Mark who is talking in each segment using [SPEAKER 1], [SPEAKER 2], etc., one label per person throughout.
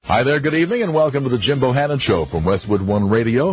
[SPEAKER 1] Hi there, good evening, and welcome to the Jim Bohannon Show from Westwood One Radio.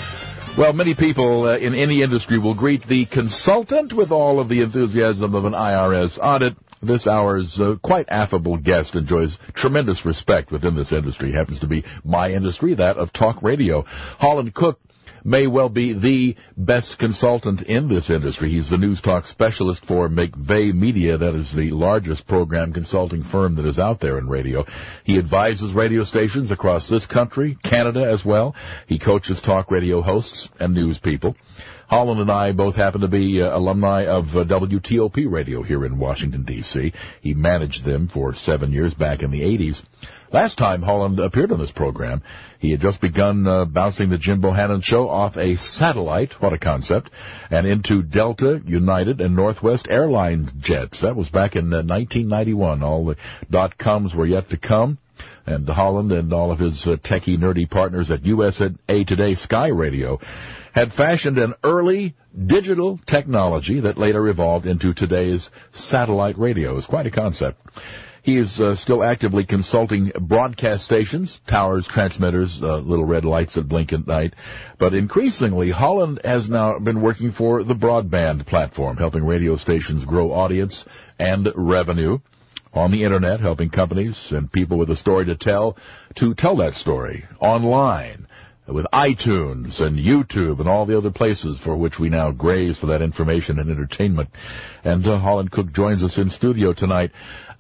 [SPEAKER 1] Well, many people in any industry will greet the consultant with all of the enthusiasm of an IRS audit. This hour's quite affable guest enjoys tremendous respect within this industry. Happens to be my industry, that of talk radio. Holland Cook may well be the best consultant in this industry. He's the news talk specialist for McVeigh Media. That is the largest program consulting firm that is out there in radio. He advises radio stations across this country, Canada as well. He coaches talk radio hosts and news people. Holland and I both happen to be alumni of WTOP Radio here in Washington, D.C. He managed them for 7 years back in the 80s. Last time Holland appeared on this program, he had just begun bouncing the Jim Bohannon Show off a satellite, what a concept, and into Delta, United, and Northwest Airlines jets. That was back in 1991. All the .coms were yet to come. And Holland and all of his techie, nerdy partners at USA Today Sky Radio had fashioned an early digital technology that later evolved into today's satellite radio. It's quite a concept. He is still actively consulting broadcast stations, towers, transmitters, little red lights that blink at night. But increasingly, Holland has now been working for the broadband platform, helping radio stations grow audience and revenue on the Internet, helping companies and people with a story to tell that story online with iTunes and YouTube and all the other places for which we now graze for that information and entertainment. And Holland Cook joins us in studio tonight.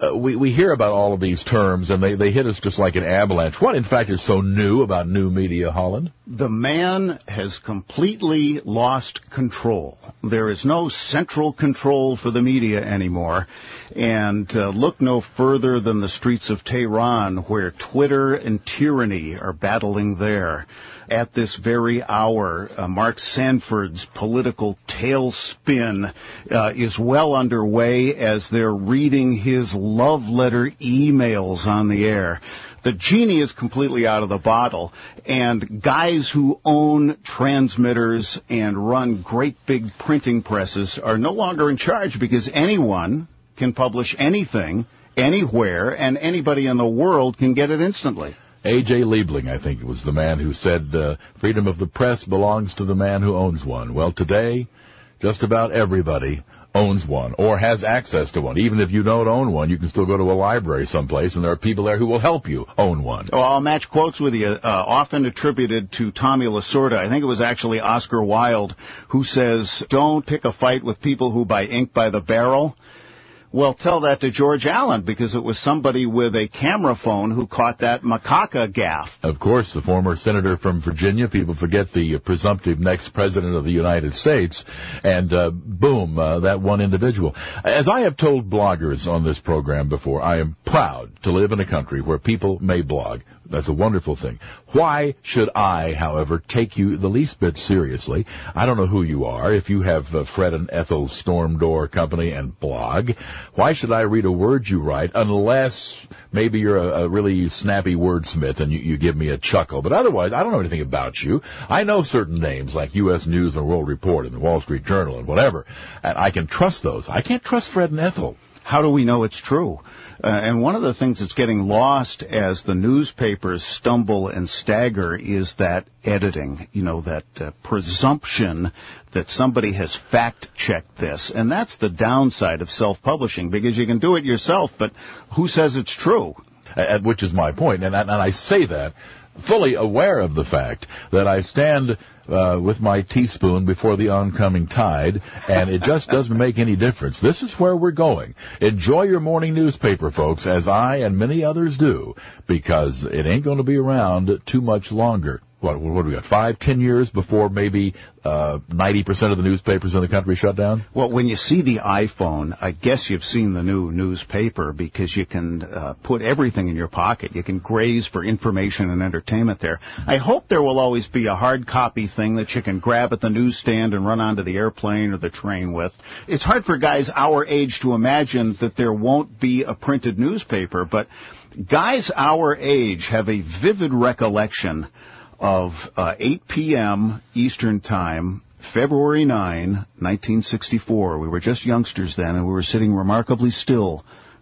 [SPEAKER 1] We hear about all of these terms, and they hit us just like an avalanche. What, in fact, is so new about new media, Holland?
[SPEAKER 2] The man has completely lost control. There is no central control for the media anymore. And look no further than the streets of Tehran, where Twitter and tyranny are battling there. At this very hour, Mark Sanford's political tailspin is well underway as they're reading his love letter emails on the air. The genie is completely out of the bottle, and guys who own transmitters and run great big printing presses are no longer in charge because anyone can publish anything, anywhere, and anybody in the world can get it instantly.
[SPEAKER 1] A.J. Liebling, I think, was the man who said, freedom of the press belongs to the man who owns one. Well, today, just about everybody owns one or has access to one. Even if you don't own one, you can still go to a library someplace, and there are people there who will help you own one.
[SPEAKER 2] Oh, I'll match quotes with you, often attributed to Tommy Lasorda. I think it was actually Oscar Wilde who says, don't pick a fight with people who buy ink by the barrel. Well, tell that to George Allen, because it was somebody with a camera phone who caught that macaca gaffe.
[SPEAKER 1] Of course, the former senator from Virginia. People forget the presumptive next president of the United States. And boom, that one individual. As I have told bloggers on this program before, I am proud to live in a country where people may blog. That's a wonderful thing. Why should I, however, take you the least bit seriously? I don't know who you are. If you have Fred and Ethel Storm Door Company and blog, why should I read a word you write unless maybe you're a really snappy wordsmith and you give me a chuckle? But otherwise, I don't know anything about you. I know certain names like U.S. News and World Report and the Wall Street Journal and whatever, and I can trust those. I can't trust Fred and Ethel.
[SPEAKER 2] How do we know it's true? And one of the things that's getting lost as the newspapers stumble and stagger is that editing, that presumption that somebody has fact-checked this. And that's the downside of self-publishing, because you can do it yourself, but who says it's true?
[SPEAKER 1] Which is my point. And I say that fully aware of the fact that I stand with my teaspoon before the oncoming tide, and it just doesn't make any difference. This is where we're going. Enjoy your morning newspaper, folks, as I and many others do, because it ain't going to be around too much longer. What do we got, 5-10 years before maybe 90% of the newspapers in the country shut down?
[SPEAKER 2] Well, when you see the iPhone, I guess you've seen the new newspaper, because you can put everything in your pocket. You can graze for information and entertainment there. I hope there will always be a hard copy thing that you can grab at the newsstand and run onto the airplane or the train with. It's hard for guys our age to imagine that there won't be a printed newspaper, but guys our age have a vivid recollection of 8 p.m. Eastern Time, February 9, 1964. We were just youngsters then, and we were sitting remarkably still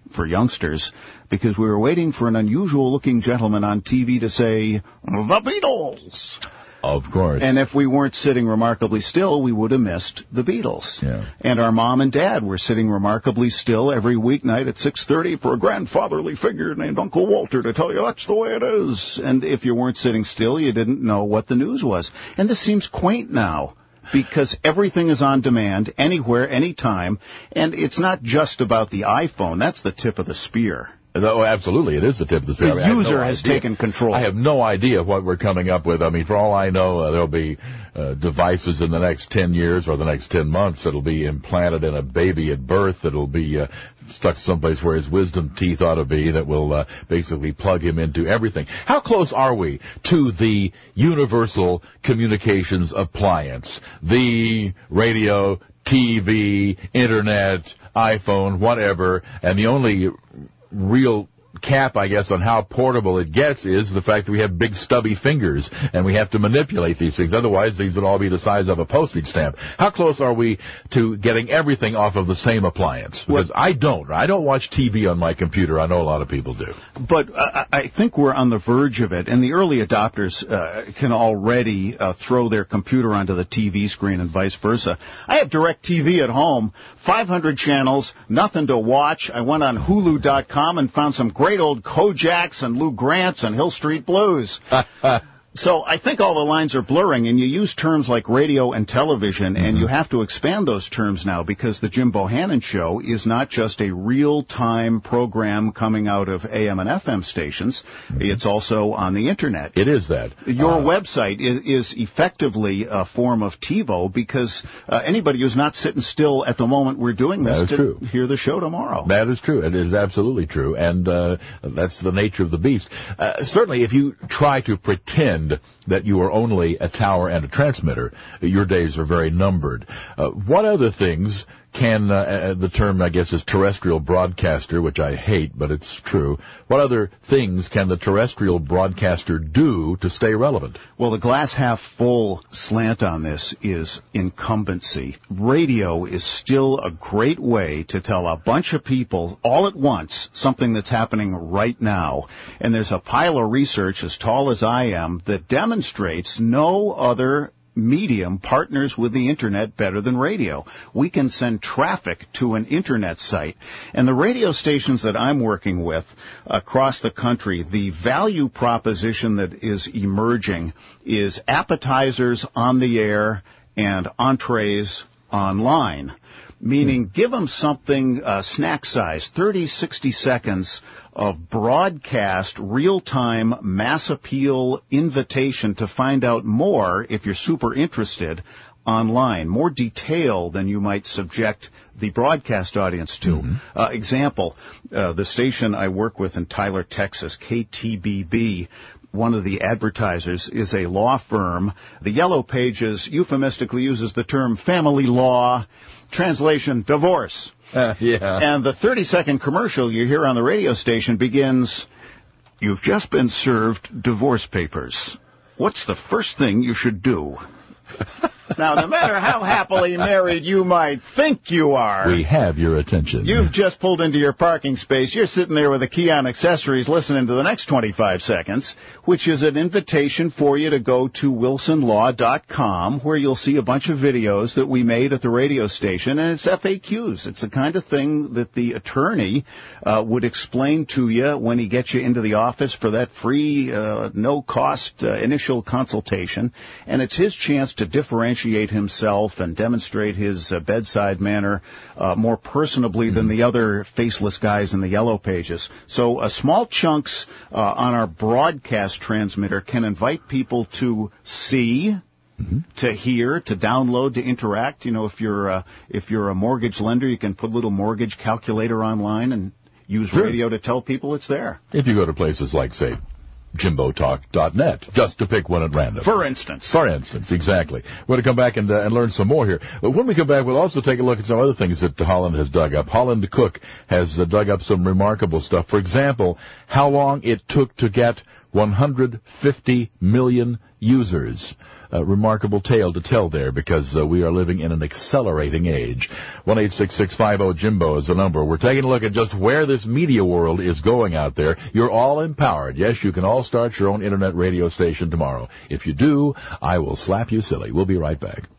[SPEAKER 2] for youngsters, because we were waiting for an unusual-looking gentleman on TV to say, "The Beatles."
[SPEAKER 1] Of course.
[SPEAKER 2] And if we weren't sitting remarkably still, we would have missed the Beatles.
[SPEAKER 1] Yeah.
[SPEAKER 2] And our mom and dad were sitting remarkably still every weeknight at 6:30 for a grandfatherly figure named Uncle Walter to tell you that's the way it is. And if you weren't sitting still, you didn't know what the news was. And this seems quaint now, because everything is on demand, anywhere, anytime. And it's not just about the iPhone. That's the tip of the spear.
[SPEAKER 1] Oh, absolutely. It is the tip of the spear.
[SPEAKER 2] The user has taken control.
[SPEAKER 1] I have no idea what we're coming up with. I mean, for all I know, there'll be devices in the next 10 years or the next 10 months that'll be implanted in a baby at birth, that'll be stuck someplace where his wisdom teeth ought to be, that will basically plug him into everything. How close are we to the universal communications appliance? The radio, TV, internet, iPhone, whatever, and the only real cap, I guess, on how portable it gets is the fact that we have big stubby fingers and we have to manipulate these things. Otherwise, these would all be the size of a postage stamp. How close are we to getting everything off of the same appliance? Because I don't watch TV on my computer. I know a lot of people do.
[SPEAKER 2] But I think we're on the verge of it, and the early adopters can already throw their computer onto the TV screen and vice versa. I have DirecTV at home, 500 channels, nothing to watch. I went on Hulu.com and found some great old Kojaks and Lou Grants and Hill Street Blues. So I think all the lines are blurring, and you use terms like radio and television, and you have to expand those terms now, because the Jim Bohannon Show is not just a real-time program coming out of AM and FM stations. It's also on the Internet.
[SPEAKER 1] It is that.
[SPEAKER 2] Your website is effectively a form of TiVo, because anybody who's not sitting still at the moment we're doing this could hear the show tomorrow.
[SPEAKER 1] That is true. It is absolutely true, and that's the nature of the beast. Certainly, if you try to pretend that you are only a tower and a transmitter, your days are very numbered. What other things can, the term, I guess, is terrestrial broadcaster, which I hate, but it's true. What other things can the terrestrial broadcaster do to stay relevant?
[SPEAKER 2] Well, the glass half full slant on this is incumbency. Radio is still a great way to tell a bunch of people all at once something that's happening right now. And there's a pile of research as tall as I am that demonstrates no other medium partners with the Internet better than radio. We can send traffic to an Internet site. And the radio stations that I'm working with across the country, the value proposition that is emerging is appetizers on the air and entrees online. Meaning, give them something snack size, 30, 60 seconds of broadcast, real-time, mass appeal invitation to find out more, if you're super interested, online. More detail than you might subject the broadcast audience to. Example, the station I work with in Tyler, Texas, KTBB, one of the advertisers is a law firm. The Yellow Pages euphemistically uses the term family law. Translation, divorce. And the 30-second commercial you hear on the radio station begins, "You've just been served divorce papers. What's the first thing you should do?" Now, no matter how happily married you might think you are,
[SPEAKER 1] we have your attention.
[SPEAKER 2] You've just pulled into your parking space. You're sitting there with a key on accessories listening to the next 25 seconds, which is an invitation for you to go to wilsonlaw.com, where you'll see a bunch of videos that we made at the radio station, and it's FAQs. It's the kind of thing that the attorney would explain to you when he gets you into the office for that free, no-cost initial consultation, and it's his chance to differentiate himself and demonstrate his bedside manner more personably than the other faceless guys in the Yellow Pages. So small chunks on our broadcast transmitter can invite people to see, to hear, to download, to interact. You know, if you're a mortgage lender, you can put a little mortgage calculator online and use radio to tell people it's there.
[SPEAKER 1] If you go to places like, say, JimboTalk.net, just to pick one at random.
[SPEAKER 2] For instance,
[SPEAKER 1] exactly. We're going to come back and learn some more here. But when we come back, we'll also take a look at some other things that Holland has dug up. Holland Cook has dug up some remarkable stuff. For example, how long it took to get 150 million users. A remarkable tale to tell there, because we are living in an accelerating age. 1-866-50-JIMBO is the number. We're taking a look at just where this media world is going out there. You're all empowered. Yes, you can all start your own internet radio station tomorrow. If you do, I will slap you silly. We'll be right back.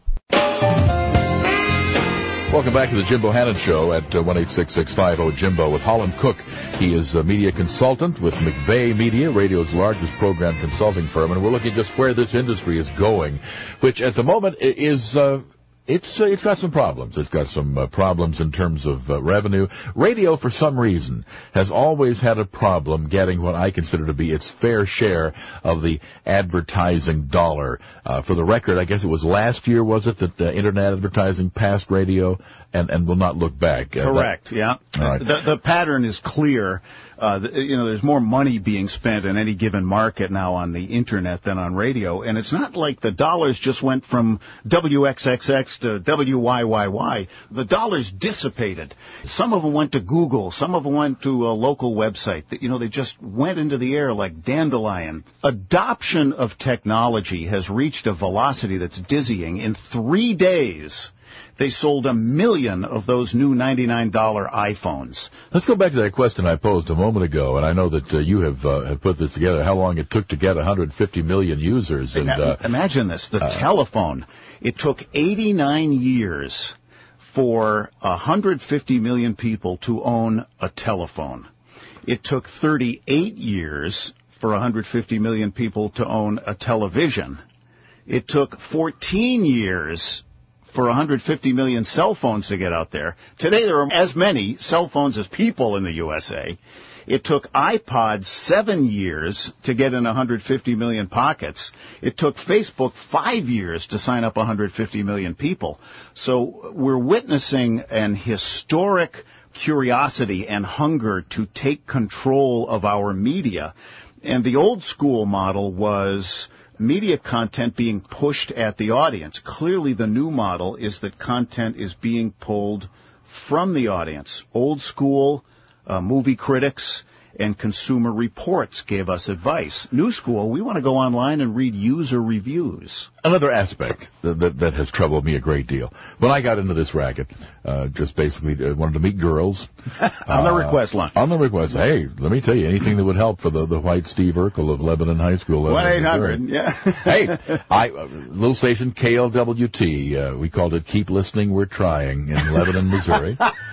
[SPEAKER 1] Welcome back to the Jim Bohannon Show at 1-866-50-JIMBO with Holland Cook. He is a media consultant with McVeigh Media, radio's largest program consulting firm, and we're looking just where this industry is going, which at the moment is... It's got some problems. It's got some problems in terms of revenue. Radio, for some reason, has always had a problem getting what I consider to be its fair share of the advertising dollar. For the record, I guess it was last year, was it, that Internet advertising passed radio and will not look back?
[SPEAKER 2] Correct, yeah. All right. The pattern is clear. There's more money being spent in any given market now on the Internet than on radio, and it's not like the dollars just went from WXXX to WYYY. The dollars dissipated. Some of them went to Google. Some of them went to a local website. They just went into the air like dandelion. Adoption of technology has reached a velocity that's dizzying. In 3 days, they sold 1 million of those new $99 iPhones.
[SPEAKER 1] Let's go back to that question I posed a moment ago, and I know that you have put this together, how long it took to get 150 million users. And
[SPEAKER 2] imagine this, the telephone. It took 89 years for 150 million people to own a telephone. It took 38 years for 150 million people to own a television. It took 14 years for 150 million cell phones to get out there. Today there are as many cell phones as people in the USA. It took iPods 7 years to get in 150 million pockets. It took Facebook 5 years to sign up 150 million people. So we're witnessing an historic curiosity and hunger to take control of our media. And the old school model was media content being pushed at the audience. Clearly, the new model is that content is being pulled from the audience. Old school movie critics and Consumer Reports gave us advice. New school, we want to go online and read user reviews.
[SPEAKER 1] Another aspect that has troubled me a great deal. When I got into this racket, just basically wanted to meet girls.
[SPEAKER 2] On the request line.
[SPEAKER 1] On the request. Hey, let me tell you, anything that would help for the white Steve Urkel of Lebanon High School.
[SPEAKER 2] 1-800, yeah.
[SPEAKER 1] Hey, little station KLWT. We called it Keep Listening, We're Trying in Lebanon, Missouri.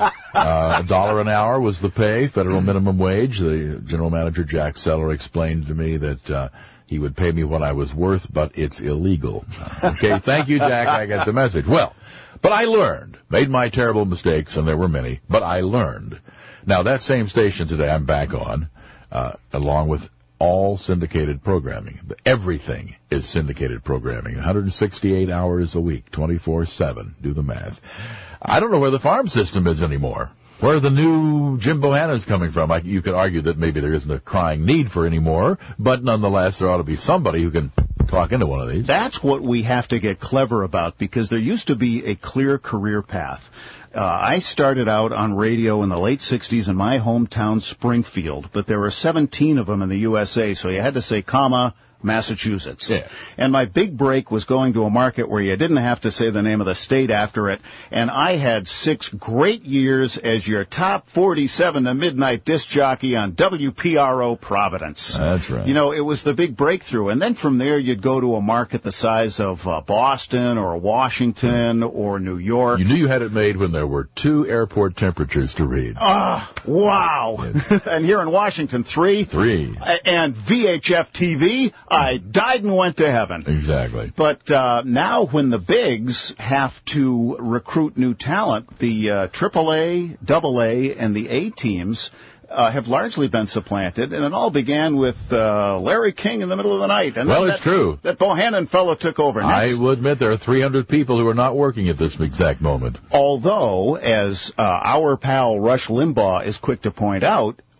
[SPEAKER 1] $1 an hour was the pay, federal minimum wage. The general manager, Jack Seller, explained to me that he would pay me what I was worth, but it's illegal. Okay, thank you, Jack. I got the message. Well, but I learned. Made my terrible mistakes, and there were many, but I learned. Now, that same station today I'm back on, along with all syndicated programming. Everything is syndicated programming. 168 hours a week, 24/7. Do the math. I don't know where the farm system is anymore. Where are the new Jim Bohannons coming from? You could argue that maybe there isn't a crying need for any more, but nonetheless, there ought to be somebody who can talk into one of these.
[SPEAKER 2] That's what we have to get clever about, because there used to be a clear career path. I started out on radio in the late 60s in my hometown, Springfield, but there were 17 of them in the USA, so you had to say, Massachusetts.
[SPEAKER 1] Yeah.
[SPEAKER 2] And my big break was going to a market where you didn't have to say the name of the state after it, and I had 6 great years as your top 47 to midnight disc jockey on WPRO Providence.
[SPEAKER 1] That's right.
[SPEAKER 2] It was the big breakthrough, and then from there you'd go to a market the size of Boston or Washington or New York.
[SPEAKER 1] You knew you had it made when there were 2 airport temperatures to read.
[SPEAKER 2] Wow. Yeah. And here in Washington, 3.
[SPEAKER 1] 3.
[SPEAKER 2] And VHF TV, I died and went to heaven.
[SPEAKER 1] Exactly.
[SPEAKER 2] But now when the bigs have to recruit new talent, the AAA, AA, and the A teams have largely been supplanted, and it all began with Larry King in the middle of the night. And
[SPEAKER 1] it's true.
[SPEAKER 2] That Bohannon fellow took over next.
[SPEAKER 1] I will admit there are 300 people who are not working at this exact moment.
[SPEAKER 2] Although, as our pal Rush Limbaugh is quick to point out,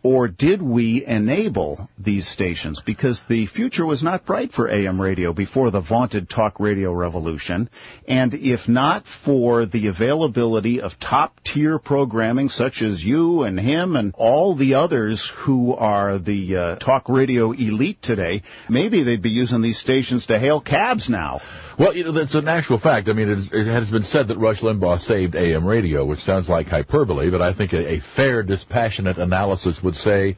[SPEAKER 2] Or did we enable these stations? Because the future was not bright for AM radio before the vaunted talk radio revolution. And if not for the availability of top-tier programming such as you and him and all the others who are the talk radio elite today, maybe they'd be using these stations to hail cabs now.
[SPEAKER 1] Well, that's an actual fact. I mean, it has been said that Rush Limbaugh saved AM radio, which sounds like hyperbole, but I think a fair, dispassionate analysis would say,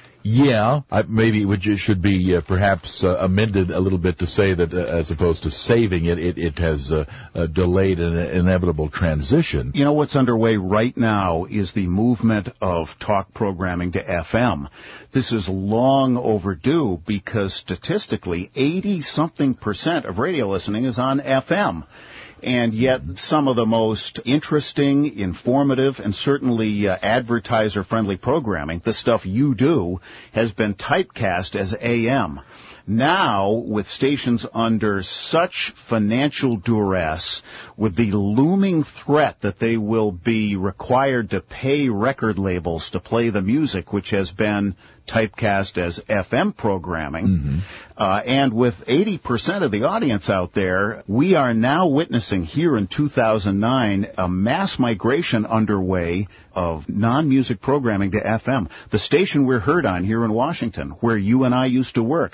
[SPEAKER 1] yeah, maybe it should be perhaps amended a little bit to say that as opposed to saving it, it has delayed an inevitable transition.
[SPEAKER 2] You know, what's underway right now is the movement of talk programming to FM. This is long overdue because statistically 80-something% of radio listening is on FM. And yet some of the most interesting, informative, and certainly advertiser-friendly programming, the stuff you do, has been typecast as AM. Now, with stations under such financial duress, with the looming threat that they will be required to pay record labels to play the music, which has been typecast as FM programming, and with 80% of the audience out there, we are now witnessing here in 2009 a mass migration underway of non-music programming to FM. The station we're heard on here in Washington, where you and I used to work,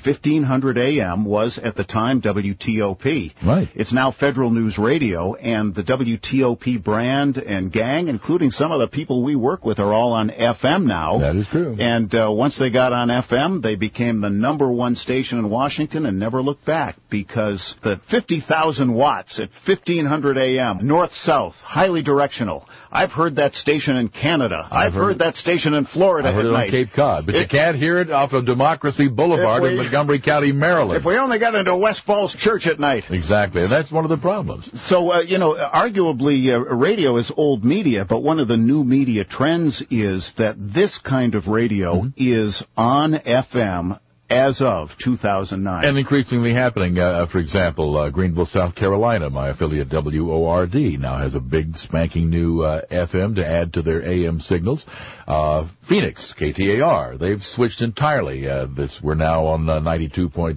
[SPEAKER 2] 1500 AM was at the time WTOP.
[SPEAKER 1] Right.
[SPEAKER 2] It's now Federal News Radio, and the WTOP brand and gang, including some of the people we work with, are all on FM now.
[SPEAKER 1] That is true.
[SPEAKER 2] And once they got on FM, they became the #1 station in Washington and never looked back, because the 50,000 watts at 1500 AM, north-south, highly directional. I've heard that station in Canada. I've heard that station in Florida
[SPEAKER 1] at night. I've heard it on Cape Cod, but you can't hear it off of Democracy Boulevard in Montgomery County, Maryland.
[SPEAKER 2] If we only got into West Falls Church at night.
[SPEAKER 1] Exactly, and that's one of the problems.
[SPEAKER 2] So, arguably, radio is old media, but one of the new media trends is that this kind of radio is on FM as of 2009.
[SPEAKER 1] And increasingly happening. For example, Greenville, South Carolina, my affiliate WORD now has a big spanking new FM to add to their AM signals. Phoenix, KTAR, they've switched entirely. We're now on 92.3,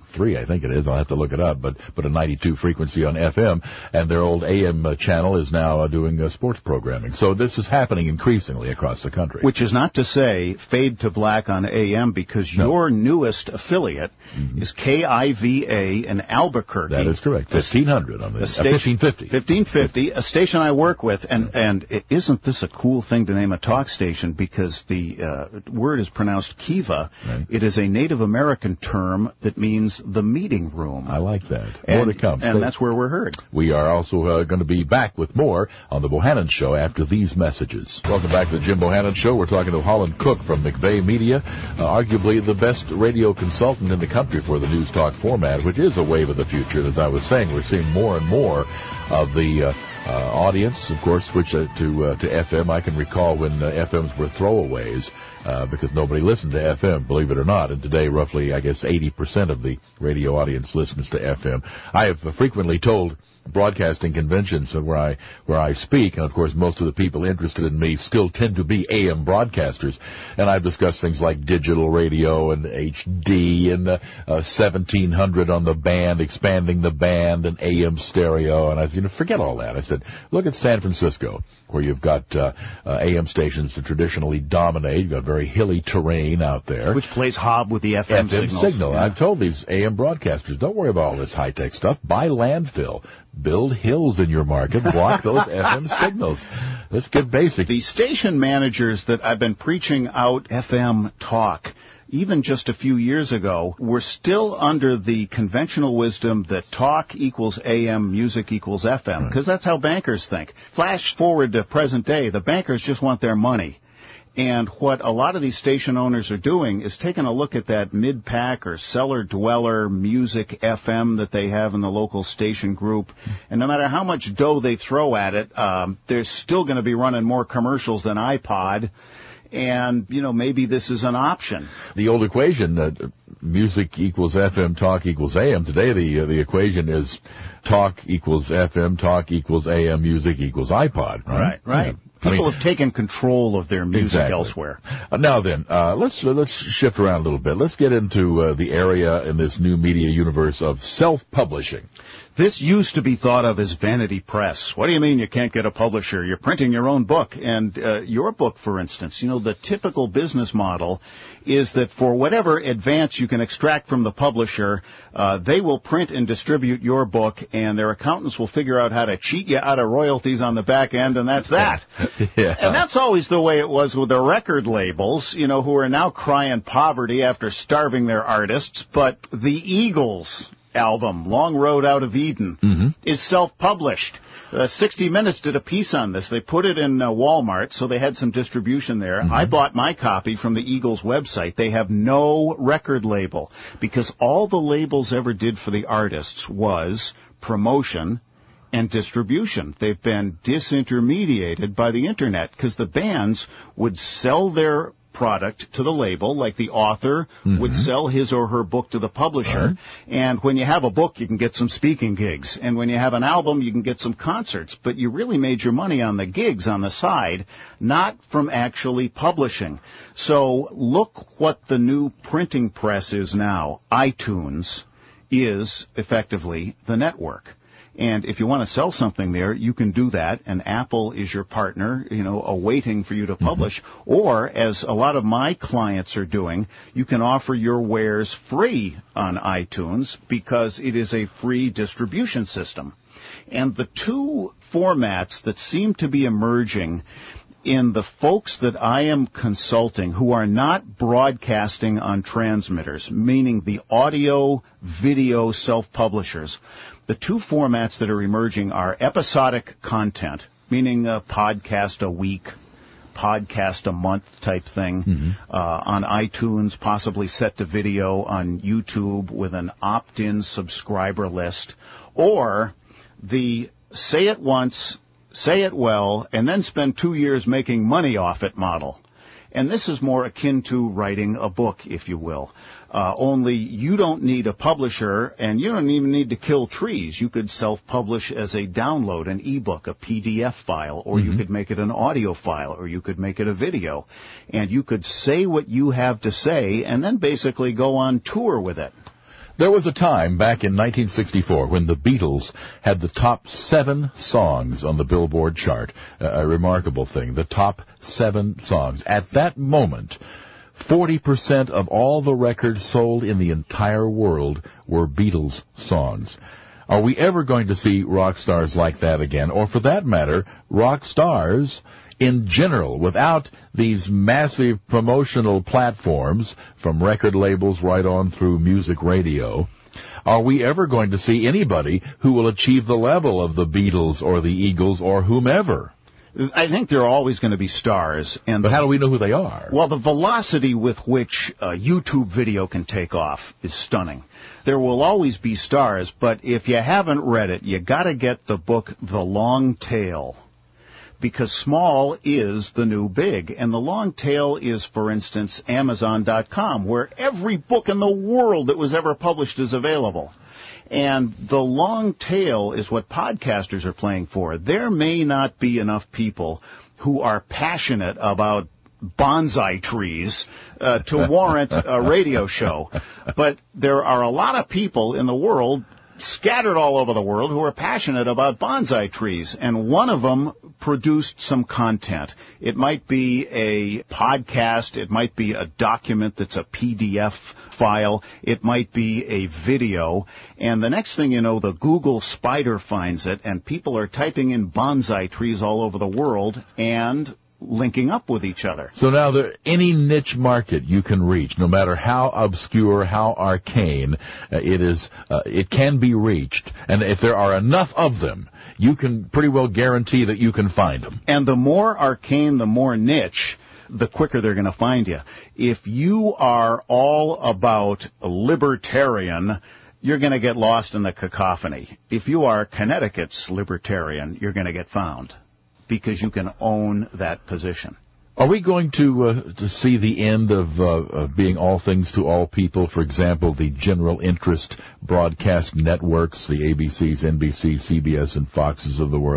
[SPEAKER 1] I think it is. I'll have to look it up, but a 92 frequency on FM, and their old AM channel is now doing sports programming. So this is happening increasingly across the country.
[SPEAKER 2] Which is not to say fade to black on AM, because your newest affiliate is KIVA in Albuquerque.
[SPEAKER 1] That is correct. 1500 on the 1550.
[SPEAKER 2] 1550, a station I work with, and isn't this a cool thing to name a talk station, because the word is pronounced Kiva. Right. It is a Native American term that means the meeting room.
[SPEAKER 1] I like that. More to come.
[SPEAKER 2] And that's where we're heard.
[SPEAKER 1] We are also going to be back with more on The Bohannon Show after these messages. Welcome back to the Jim Bohannon Show. We're talking to Holland Cook from McVeigh Media, arguably the best radio consultant in the country for the news talk format, which is a wave of the future. As I was saying, we're seeing more and more of the audience, of course, switch to FM. I can recall when FMs were throwaways because nobody listened to FM, believe it or not. And today, roughly, I guess, 80% of the radio audience listens to FM. I have frequently told broadcasting conventions where I speak, and of course most of the people interested in me still tend to be AM broadcasters, and I've discussed things like digital radio and HD and 1700 on the band, expanding the band, and AM stereo, and I said, forget all that. I said, look at San Francisco, where you've got AM stations that traditionally dominate. You've got very hilly terrain out there,
[SPEAKER 2] which plays hob with the FM
[SPEAKER 1] signal.
[SPEAKER 2] Yeah.
[SPEAKER 1] I've told these AM broadcasters, don't worry about all this high-tech stuff. Buy landfill. Build hills in your market. Block those FM signals. Let's get basic.
[SPEAKER 2] The station managers that I've been preaching out FM talk, even just a few years ago, were still under the conventional wisdom that talk equals AM, music equals FM, because that's how bankers think. Flash forward to present day, the bankers just want their money. And what a lot of these station owners are doing is taking a look at that mid-pack or cellar-dweller music FM that they have in the local station group, and no matter how much dough they throw at it, they're still going to be running more commercials than iPod, and, maybe this is an option.
[SPEAKER 1] The old equation, music equals FM, talk equals AM. Today the equation is talk equals FM, talk equals AM, music equals iPod.
[SPEAKER 2] Right.
[SPEAKER 1] Yeah.
[SPEAKER 2] People have taken control of their music elsewhere.
[SPEAKER 1] Now then, let's shift around a little bit. Let's get into the area in this new media universe of self-publishing.
[SPEAKER 2] This used to be thought of as vanity press. What do you mean you can't get a publisher? You're printing your own book. And your book, for instance, the typical business model is that for whatever advance you can extract from the publisher, they will print and distribute your book, and their accountants will figure out how to cheat you out of royalties on the back end, and that's that.
[SPEAKER 1] Yeah.
[SPEAKER 2] And that's always the way it was with the record labels, who are now crying poverty after starving their artists. But the Eagles album, Long Road Out of Eden, is self-published. 60 Minutes did a piece on this. They put it in Walmart, so they had some distribution there. I bought my copy from the Eagles website. They have no record label because all the labels ever did for the artists was promotion and distribution. They've been disintermediated by the Internet because the bands would sell their product to the label, like the author would sell his or her book to the publisher. And when you have a book, you can get some speaking gigs. And when you have an album, you can get some concerts. But you really made your money on the gigs on the side, not from actually publishing. So look what the new printing press is now. iTunes is effectively the network. And if you want to sell something there, you can do that, and Apple is your partner, awaiting for you to publish. Or, as a lot of my clients are doing, you can offer your wares free on iTunes because it is a free distribution system. And the two formats that seem to be emerging in the folks that I am consulting who are not broadcasting on transmitters, meaning the audio-video self-publishers, the two formats that are emerging are episodic content, meaning a podcast a week, podcast a month type thing, on iTunes, possibly set to video on YouTube with an opt-in subscriber list, or the say it once, say it well, and then spend 2 years making money off it model. And this is more akin to writing a book, if you will. Only you don't need a publisher, and you don't even need to kill trees. You could self-publish as a download, an ebook, a PDF file, or you could make it an audio file, or you could make it a video. And you could say what you have to say, and then basically go on tour with it.
[SPEAKER 1] There was a time back in 1964 when the Beatles had the top 7 songs on the Billboard chart. A remarkable thing. The top 7 songs. At that moment, 40% of all the records sold in the entire world were Beatles songs. Are we ever going to see rock stars like that again? Or for that matter, rock stars in general, without these massive promotional platforms from record labels right on through music radio? Are we ever going to see anybody who will achieve the level of the Beatles or the Eagles or whomever?
[SPEAKER 2] I think there are always going to be stars.
[SPEAKER 1] But how do we know who they are?
[SPEAKER 2] Well, the velocity with which a YouTube video can take off is stunning. There will always be stars, but if you haven't read it, you got to get the book The Long Tail. Because small is the new big. And the long tail is, for instance, Amazon.com, where every book in the world that was ever published is available. And the long tail is what podcasters are playing for. There may not be enough people who are passionate about bonsai trees to warrant a radio show. But there are a lot of people in the world, scattered all over the world, who are passionate about bonsai trees, and one of them produced some content. It might be a podcast, it might be a document that's a PDF file, it might be a video, and the next thing you know, the Google spider finds it, and people are typing in bonsai trees all over the world, and linking up with each other.
[SPEAKER 1] So now any niche market you can reach, no matter how obscure, how arcane it can be reached. And if there are enough of them, you can pretty well guarantee that you can find them.
[SPEAKER 2] And the more arcane, the more niche, the quicker they're going to find you. If you are all about libertarian, you're going to get lost in the cacophony. If you are Connecticut's libertarian, you're going to get found, because you can own that position.
[SPEAKER 1] Are we going to see the end of being all things to all people? For example, the general interest broadcast networks, the ABCs, NBCs, CBS, and Foxes of the world?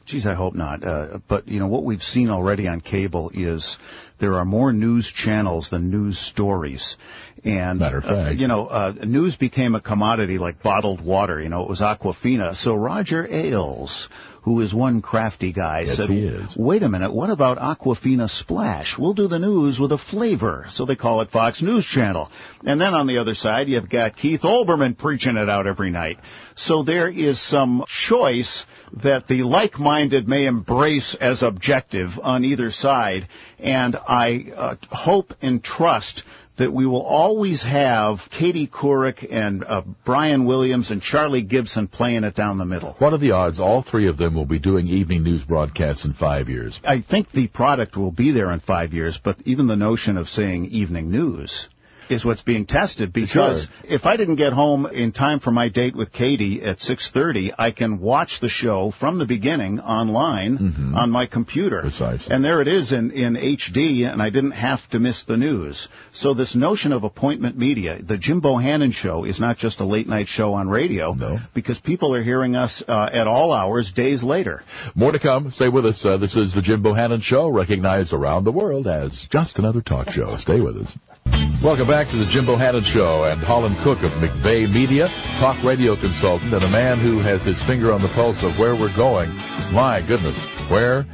[SPEAKER 2] Geez, I hope not. But, what we've seen already on cable is there are more news channels than news stories. And,
[SPEAKER 1] matter of fact,
[SPEAKER 2] news became a commodity like bottled water. It was Aquafina. So Roger Ailes, who is one crafty guy, said,
[SPEAKER 1] he is.
[SPEAKER 2] Wait a minute, what about Aquafina Splash? We'll do the news with a flavor. So they call it Fox News Channel. And then on the other side, you've got Keith Olbermann preaching it out every night. So there is some choice that the like-minded may embrace as objective on either side. And I hope and trust that we will always have Katie Couric and Brian Williams and Charlie Gibson playing it down the middle.
[SPEAKER 1] What are the odds all three of them will be doing evening news broadcasts in 5 years?
[SPEAKER 2] I think the product will be there in 5 years, but even the notion of saying evening news is what's being tested, because if I didn't get home in time for my date with Katie at 6:30, I can watch the show from the beginning online on my computer.
[SPEAKER 1] Precisely.
[SPEAKER 2] And there it is in HD, and I didn't have to miss the news. So this notion of appointment media, the Jim Bohannon Show is not just a late-night show on radio, because people are hearing us at all hours, days later.
[SPEAKER 1] More to come. Stay with us. This is the Jim Bohannon Show, recognized around the world as just another talk show. Stay with us. Welcome back to the Jim Bohannon Show, and Holland Cook of McVeigh Media, talk radio consultant, and a man who has his finger on the pulse of where we're going. My goodness, where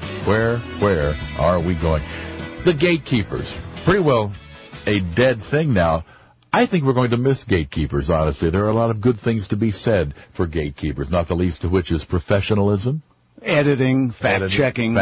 [SPEAKER 1] are we going? The gatekeepers, pretty well a dead thing now. I think we're going to miss gatekeepers, honestly. There are a lot of good things to be said for gatekeepers, not the least of which is professionalism.
[SPEAKER 2] Editing, fact-checking,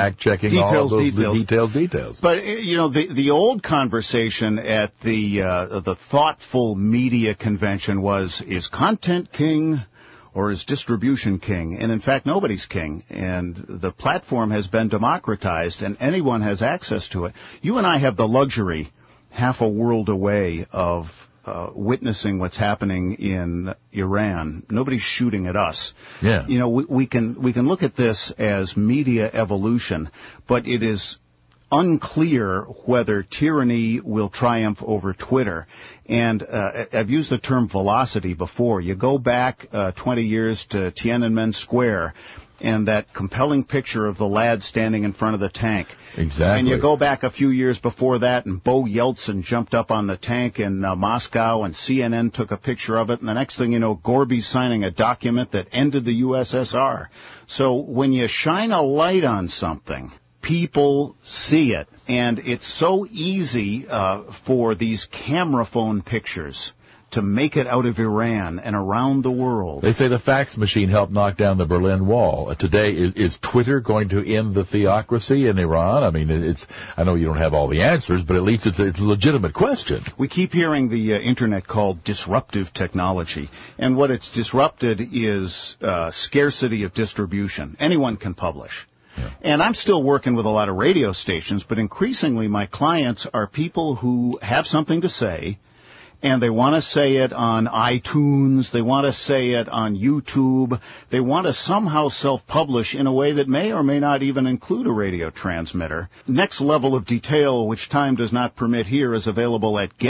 [SPEAKER 1] details.
[SPEAKER 2] But, the old conversation at the thoughtful media convention was, is content king or is distribution king? And, in fact, nobody's king. And the platform has been democratized, and anyone has access to it. You and I have the luxury, half a world away, of witnessing what's happening in Iran. Nobody's shooting at us.
[SPEAKER 1] Yeah.
[SPEAKER 2] We can look at this as media evolution, but it is unclear whether tyranny will triumph over Twitter. And I've used the term velocity before. You go back 20 years to Tiananmen Square and that compelling picture of the lad standing in front of the tank.
[SPEAKER 1] Exactly.
[SPEAKER 2] And you go back a few years before that, and Bo Yeltsin jumped up on the tank in Moscow, and CNN took a picture of it, and the next thing you know, Gorby's signing a document that ended the USSR. So when you shine a light on something, people see it, and it's so easy for these camera phone pictures to make it out of Iran and around the world.
[SPEAKER 1] They say the fax machine helped knock down the Berlin Wall. Today, is Twitter going to end the theocracy in Iran? I mean, I know you don't have all the answers, but at least it's a legitimate question.
[SPEAKER 2] We keep hearing the Internet called disruptive technology, and what it's disrupted is scarcity of distribution. Anyone can publish. Yeah. And I'm still working with a lot of radio stations, but increasingly my clients are people who have something to say, and they want to say it on iTunes, they want to say it on YouTube, they want to somehow self-publish in a way that may or may not even include a radio transmitter. Next level of detail, which time does not permit here, is available at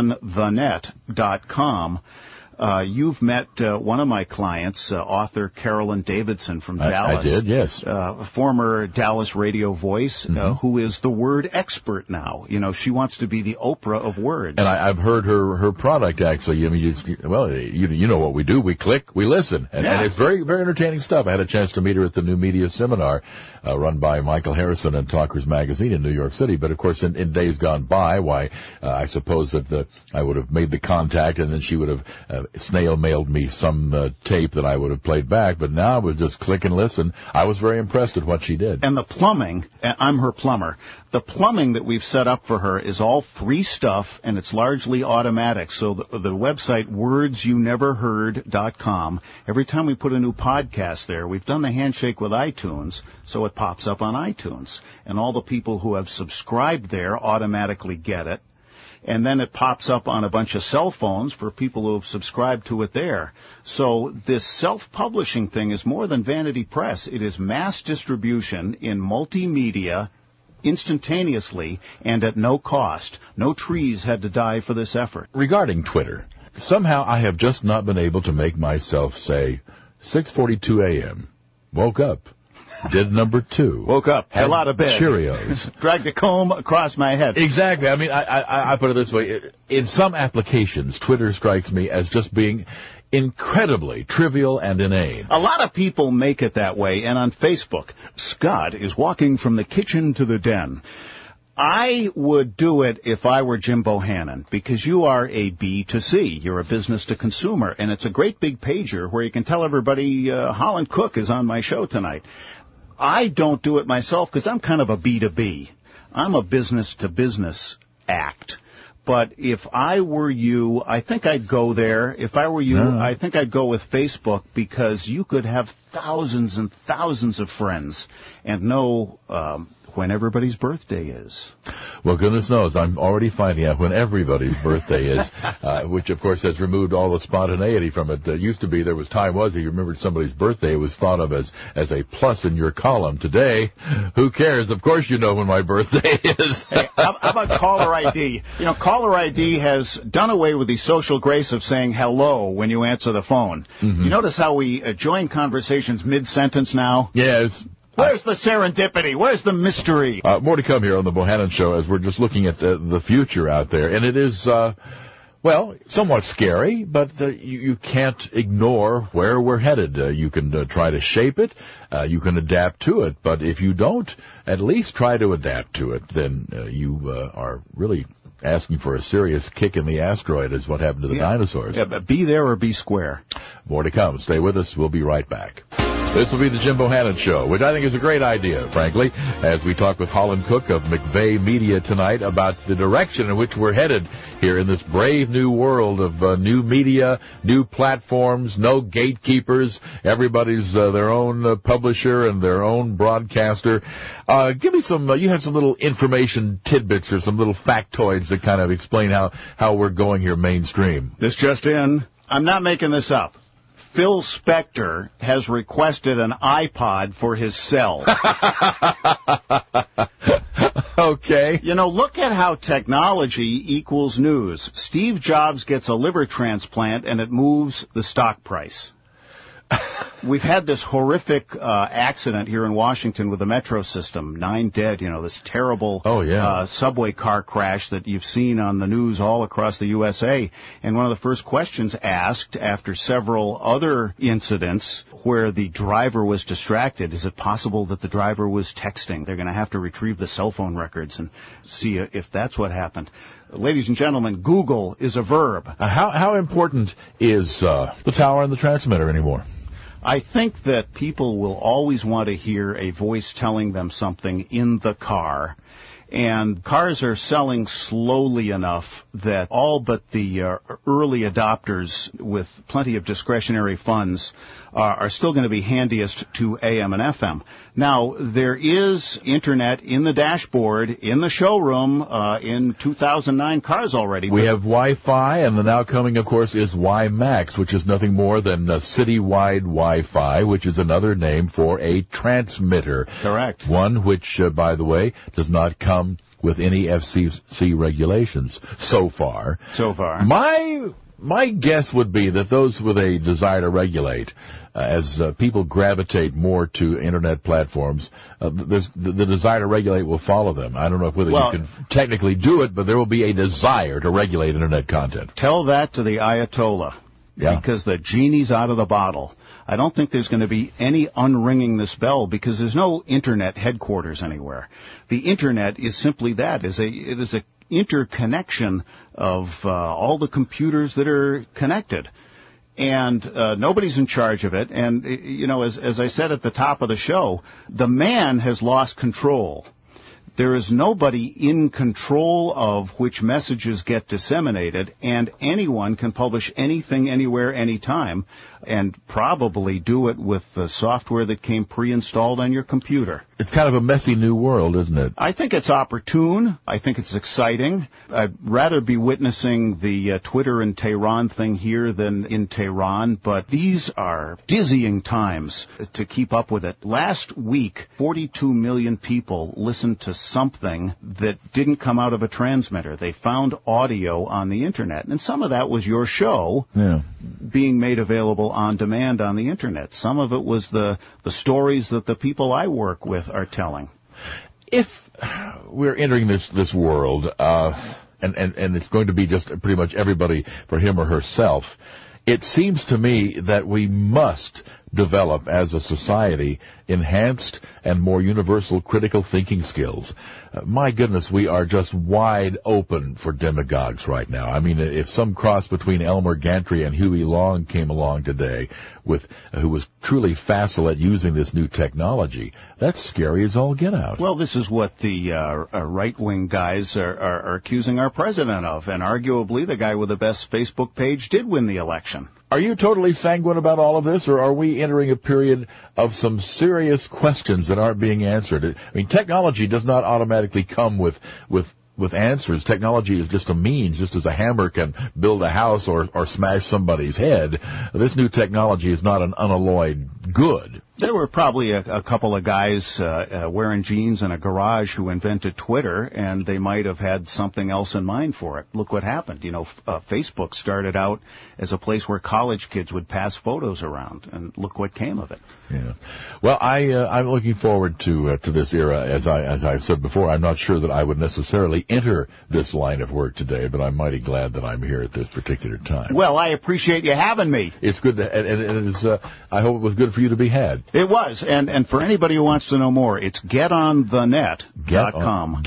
[SPEAKER 2] getonthenet.com. You've met one of my clients, author Carolyn Davidson from Dallas.
[SPEAKER 1] I did, yes.
[SPEAKER 2] Former Dallas radio voice, who is the word expert now. She wants to be the Oprah of words.
[SPEAKER 1] And I've heard her product, actually. I mean, you know what we do. We click, we listen. And it's very, very entertaining stuff. I had a chance to meet her at the New Media Seminar run by Michael Harrison and Talkers Magazine in New York City. But, of course, in days gone by, I suppose that I would have made the contact and then she would have snail mailed me some tape that I would have played back, but now I would just click and listen. I was very impressed at what she did.
[SPEAKER 2] And the plumbing, I'm her plumber, the plumbing that we've set up for her is all free stuff, and it's largely automatic. So the website wordsyouneverheard.com, every time we put a new podcast there, we've done the handshake with iTunes, so it pops up on iTunes. And all the people who have subscribed there automatically get it. And then it pops up on a bunch of cell phones for people who have subscribed to it there. So this self-publishing thing is more than vanity press. It is mass distribution in multimedia instantaneously and at no cost. No trees had to die for this effort.
[SPEAKER 1] Regarding Twitter, somehow I have just not been able to make myself say 6:42 a.m. Woke up. Did number 2.
[SPEAKER 2] Woke up, fell out of bed.
[SPEAKER 1] Cheerios.
[SPEAKER 2] Dragged a comb across my head.
[SPEAKER 1] Exactly. I mean, I put it this way. In some applications, Twitter strikes me as just being incredibly trivial and inane.
[SPEAKER 2] A lot of people make it that way, and on Facebook, Scott is walking from the kitchen to the den. I would do it if I were Jim Bohannon, because you are a B2C. You're a business to consumer, and it's a great big pager where you can tell everybody Holland Cook is on my show tonight. I don't do it myself because I'm kind of a B2B. I'm a business to business act. But if I were you, I think I'd go there. If I were you, I think I'd go with Facebook, because you could have thousands and thousands of friends and know when everybody's birthday is.
[SPEAKER 1] Well, goodness knows, I'm already finding out when everybody's birthday is, which, of course, has removed all the spontaneity from it. Used to be, there was time if you remembered somebody's birthday, it was thought of as a plus in your column. Today, who cares? Of course you know when my birthday is.
[SPEAKER 2] Hey, how about caller ID? You know, caller ID has done away with the social grace of saying hello when you answer the phone. Mm-hmm. You notice how we join conversations mid-sentence now?
[SPEAKER 1] Yes.
[SPEAKER 2] Where's the serendipity? Where's the mystery?
[SPEAKER 1] More to come here on the Bohannon Show as we're just looking at the future out there. And it is, somewhat scary, but you can't ignore where we're headed. You can try to shape it. You can adapt to it. But if you don't at least try to adapt to it, then you are really asking for a serious kick in the asteroid, is what happened to the dinosaurs.
[SPEAKER 2] Yeah, but be there or be square.
[SPEAKER 1] More to come. Stay with us. We'll be right back. This will be the Jim Bohannon Show, which I think is a great idea, frankly, as we talk with Holland Cook of McVeigh Media tonight about the direction in which we're headed here in this brave new world of new media, new platforms, no gatekeepers. Everybody's their own publisher and their own broadcaster. Give me some, you had some little information tidbits or some little factoids that kind of explain how we're going here mainstream.
[SPEAKER 2] This just in. I'm not making this up. Phil Spector has requested an iPod for his cell.
[SPEAKER 1] Okay.
[SPEAKER 2] You know, look at how technology equals news. Steve Jobs gets a liver transplant and it moves the stock price. We've had this horrific accident here in Washington with the metro system. 9 dead, this terrible subway car crash that you've seen on the news all across the USA. And one of the first questions asked after several other incidents where the driver was distracted, is it possible that the driver was texting? They're going to have to retrieve the cell phone records and see if that's what happened. Ladies and gentlemen, Google is a verb.
[SPEAKER 1] How important is the tower and the transmitter anymore?
[SPEAKER 2] I think that people will always want to hear a voice telling them something in the car. And cars are selling slowly enough that all but the early adopters with plenty of discretionary funds are still going to be handiest to AM and FM. Now, there is Internet in the dashboard, in the showroom, in 2009 cars already.
[SPEAKER 1] We have Wi-Fi, and the now coming, of course, is WiMAX, which is nothing more than citywide Wi-Fi, which is another name for a transmitter.
[SPEAKER 2] Correct.
[SPEAKER 1] One which, by the way, does not come with any FCC regulations so far.
[SPEAKER 2] So far.
[SPEAKER 1] My guess would be that those with a desire to regulate, as people gravitate more to Internet platforms, the desire to regulate will follow them. I don't know whether you can technically do it, but there will be a desire to regulate Internet content.
[SPEAKER 2] Tell that to the Ayatollah, because the genie's out of the bottle. I don't think there's going to be any unringing this bell because there's no Internet headquarters anywhere. The Internet is simply that. It is a interconnection of all the computers that are connected. And nobody's in charge of it. And, as I said at the top of the show, the man has lost control. There is nobody in control of which messages get disseminated, and anyone can publish anything, anywhere, anytime, and probably do it with the software that came pre-installed on your computer.
[SPEAKER 1] It's kind of a messy new world, isn't it?
[SPEAKER 2] I think it's opportune. I think it's exciting. I'd rather be witnessing the Twitter in Tehran thing here than in Tehran, but these are dizzying times to keep up with it. Last week, 42 million people listened to something that didn't come out of a transmitter. They found audio on the Internet. And some of that was your show being made available on demand on the Internet. Some of it was the stories that the people I work with are telling.
[SPEAKER 1] If we're entering this world, and it's going to be just pretty much everybody for him or herself, it seems to me that we must develop as a society enhanced and more universal critical thinking skills. My goodness, we are just wide open for demagogues right now. I mean, if some cross between Elmer Gantry and Huey Long came along today who was truly facile at using this new technology, that's scary as all get out.
[SPEAKER 2] Well, this is what the right-wing guys are accusing our president of, and arguably the guy with the best Facebook page did win the election.
[SPEAKER 1] Are you totally sanguine about all of this, or are we entering a period of some serious questions that aren't being answered? I mean, technology does not automatically come with answers. Technology is just a means, just as a hammer can build a house or smash somebody's head. This new technology is not an unalloyed good.
[SPEAKER 2] There were probably a couple of guys wearing jeans in a garage who invented Twitter, and they might have had something else in mind for it. Look what happened. You know, Facebook started out as a place where college kids would pass photos around, and look what came of it.
[SPEAKER 1] Yeah. Well, I'm looking forward to this era. As I've said before, I'm not sure that I would necessarily enter this line of work today, but I'm mighty glad that I'm here at this particular time.
[SPEAKER 2] Well, I appreciate you having me.
[SPEAKER 1] It's good to, and it is. I hope it was good for you to be had.
[SPEAKER 2] It was, and for anybody who wants to know more, it's getonthenet.com.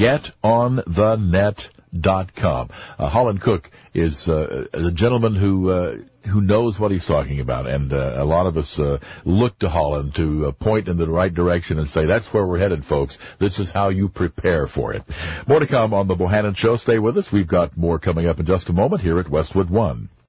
[SPEAKER 1] Getonthenet.com. Holland Cook is a gentleman who knows what he's talking about, and a lot of us look to Holland to point in the right direction and say, that's where we're headed, folks. This is how you prepare for it. More to come on the Bohannon Show. Stay with us. We've got more coming up in just a moment here at Westwood One.